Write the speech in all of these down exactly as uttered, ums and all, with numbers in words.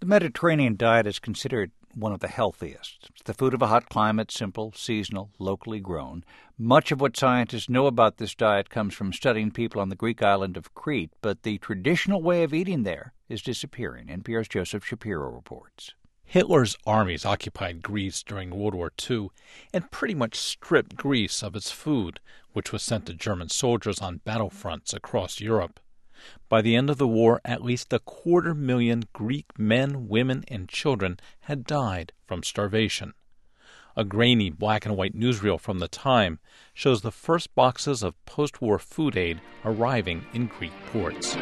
The Mediterranean diet is considered one of the healthiest. It's the food of a hot climate, simple, seasonal, locally grown. Much of what scientists know about this diet comes from studying people on the Greek island of Crete, but the traditional way of eating there is disappearing. N P R's Joseph Shapiro reports. Hitler's armies occupied Greece during World War Two and pretty much stripped Greece of its food, which was sent to German soldiers on battlefronts across Europe. By the end of the war, at least a quarter million Greek men, women, and children had died from starvation. A grainy black and white newsreel from the time shows the first boxes of post-war food aid arriving in Greek ports.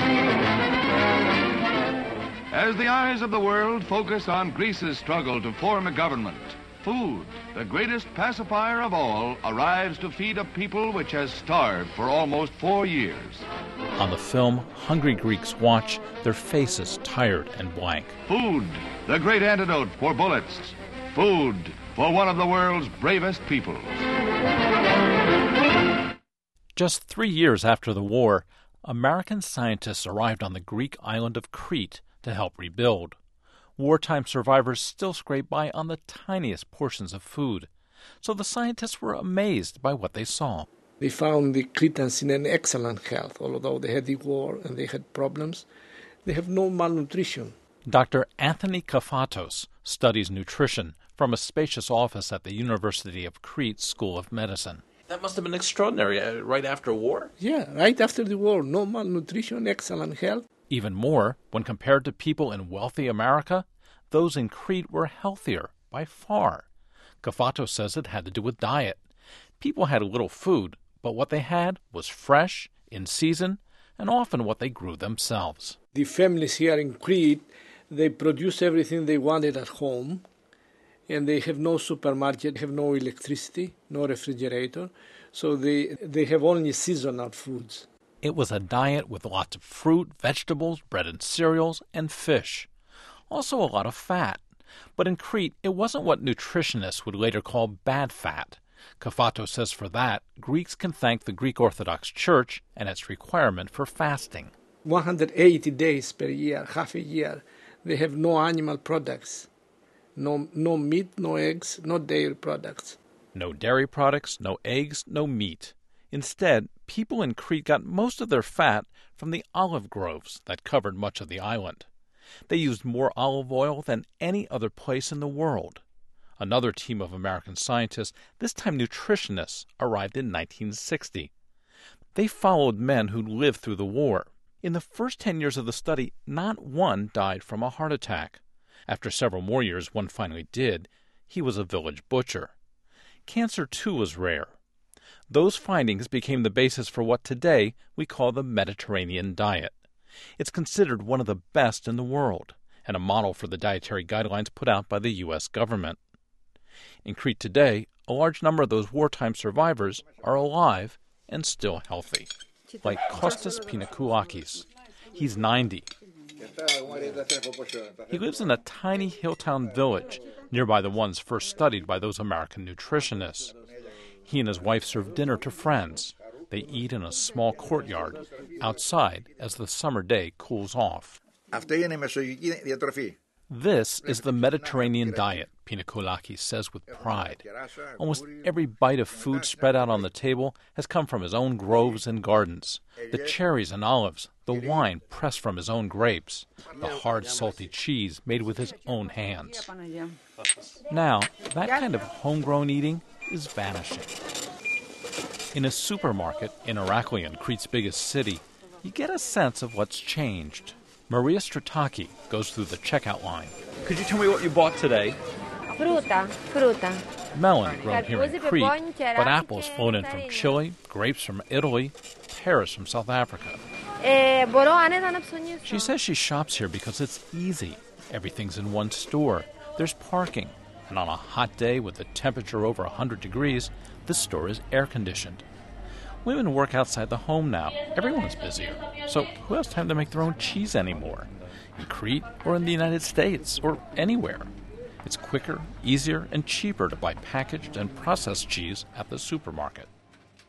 As the eyes of the world focus on Greece's struggle to form a government, food, the greatest pacifier of all, arrives to feed a people which has starved for almost four years. On the film, hungry Greeks watch, their faces tired and blank. Food, the great antidote for bullets. Food for one of the world's bravest peoples. Just three years after the war, American scientists arrived on the Greek island of Crete to help rebuild. Wartime survivors still scrape by on the tiniest portions of food, so the scientists were amazed by what they saw. They found the Cretans in an excellent health, although they had the war and they had problems. They have no malnutrition. Doctor Anthony Kafatos studies nutrition from a spacious office at the University of Crete School of Medicine. That must have been extraordinary, uh, right after war? Yeah, right after the war. No malnutrition, excellent health. Even more, when compared to people in wealthy America, those in Crete were healthier by far. Kafatos says it had to do with diet. People had little food, but what they had was fresh, in season, and often what they grew themselves. The families here in Crete, they produce everything they wanted at home, and they have no supermarket, have no electricity, no refrigerator, so they they have only seasonal foods. It was a diet with lots of fruit, vegetables, bread and cereals, and fish. Also a lot of fat. But in Crete, it wasn't what nutritionists would later call bad fat. Kafatos says for that, Greeks can thank the Greek Orthodox Church and its requirement for fasting. one hundred eighty days per year, half a year, they have no animal products. No, no meat, no eggs, no dairy products. No dairy products, no eggs, no meat. Instead, people in Crete got most of their fat from the olive groves that covered much of the island. They used more olive oil than any other place in the world. Another team of American scientists, this time nutritionists, arrived in nineteen sixty. They followed men who lived through the war. In the first ten years of the study, not one died from a heart attack. After several more years, one finally did. He was a village butcher. Cancer, too, was rare. Those findings became the basis for what today we call the Mediterranean diet. It's considered one of the best in the world, and a model for the dietary guidelines put out by the U S government. In Crete today, a large number of those wartime survivors are alive and still healthy, like Kostas Pinakoulakis. He's ninety. He lives in a tiny hill-town village nearby the ones first studied by those American nutritionists. He and his wife serve dinner to friends. They eat in a small courtyard outside as the summer day cools off. This is the Mediterranean diet, Pinakoulakis says with pride. Almost every bite of food spread out on the table has come from his own groves and gardens. The cherries and olives, the wine pressed from his own grapes, the hard, salty cheese made with his own hands. Now, that kind of homegrown eating is vanishing. In a supermarket in Heraklion, Crete's biggest city, you get a sense of what's changed. Maria Strataki goes through the checkout line. Could you tell me what you bought today? Fruta, fruta. Melon grown here in Crete, but apples flown in from Chile, grapes from Italy, pears from South Africa. She says she shops here because it's easy. Everything's in one store. There's parking. And on a hot day with the temperature over one hundred degrees, the store is air-conditioned. Women work outside the home now. Everyone's busier. So who has time to make their own cheese anymore? In Crete or in the United States or anywhere. It's quicker, easier, and cheaper to buy packaged and processed cheese at the supermarket.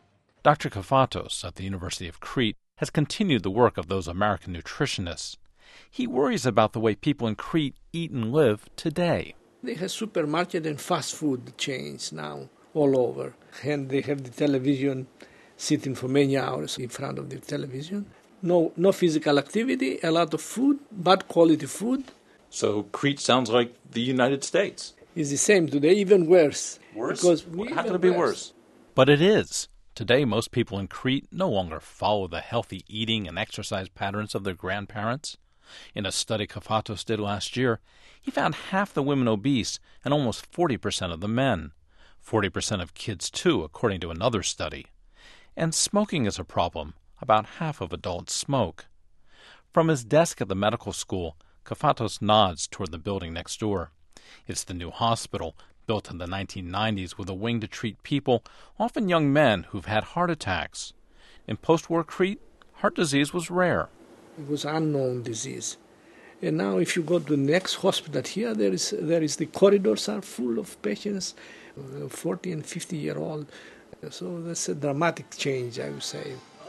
Doctor Kafatos at the University of Crete has continued the work of those American nutritionists. He worries about the way people in Crete eat and live today. They have supermarket and fast food chains now all over. And they have the television sitting for many hours in front of the television. No, no physical activity, a lot of food, bad quality food. So Crete sounds like the United States. It's the same today, even worse. Worse? Because How could it be worse? But it is. Today, most people in Crete no longer follow the healthy eating and exercise patterns of their grandparents. In a study Kafatos did last year, he found half the women obese and almost forty percent of the men. forty percent of kids, too, according to another study. And smoking is a problem. About half of adults smoke. From his desk at the medical school, Kafatos nods toward the building next door. It's the new hospital, built in the nineteen nineties with a wing to treat people, often young men, who've had heart attacks. In post-war Crete, heart disease was rare. It was an unknown disease. And now if you go to the next hospital here, there is, there is the corridors are full of patients, forty and fifty year old. So that's a dramatic change, I would say.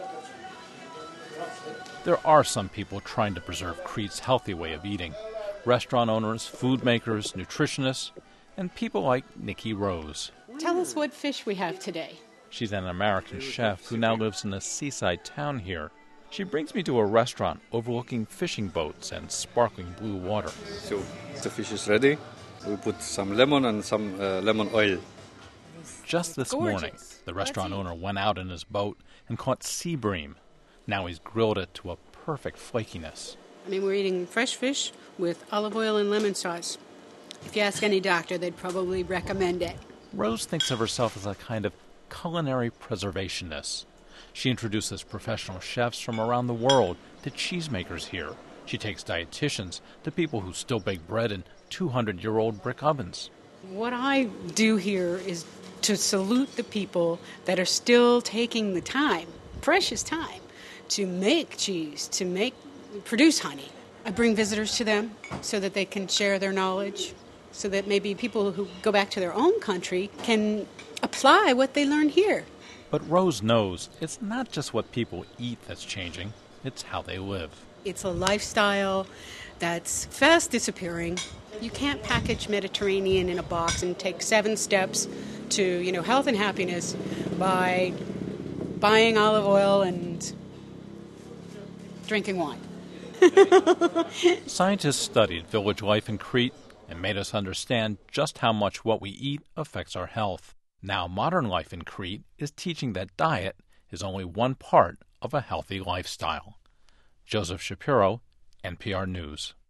There are some people trying to preserve Crete's healthy way of eating. Restaurant owners, food makers, nutritionists, and people like Nikki Rose. Tell us what fish we have today. She's an American chef who now lives in a seaside town here. She brings me to a restaurant overlooking fishing boats and sparkling blue water. So the fish is ready. We put some lemon and some uh, lemon oil. Just this Gorgeous. morning, the restaurant owner went out in his boat and caught sea bream. Now he's grilled it to a perfect flakiness. I mean, we're eating fresh fish with olive oil and lemon sauce. If you ask any doctor, they'd probably recommend it. Rose thinks of herself as a kind of culinary preservationist. She introduces professional chefs from around the world to cheesemakers here. She takes dietitians to people who still bake bread in two hundred year old brick ovens. What I do here is to salute the people that are still taking the time, precious time, to make cheese, to make, produce honey. I bring visitors to them so that they can share their knowledge, so that maybe people who go back to their own country can apply what they learned here. But Rose knows it's not just what people eat that's changing, it's how they live. It's a lifestyle that's fast disappearing. You can't package Mediterranean in a box and take seven steps to, you know, health and happiness by buying olive oil and drinking wine. Scientists studied village life in Crete and made us understand just how much what we eat affects our health. Now modern life in Crete is teaching that diet is only one part of a healthy lifestyle. Joseph Shapiro, N P R News.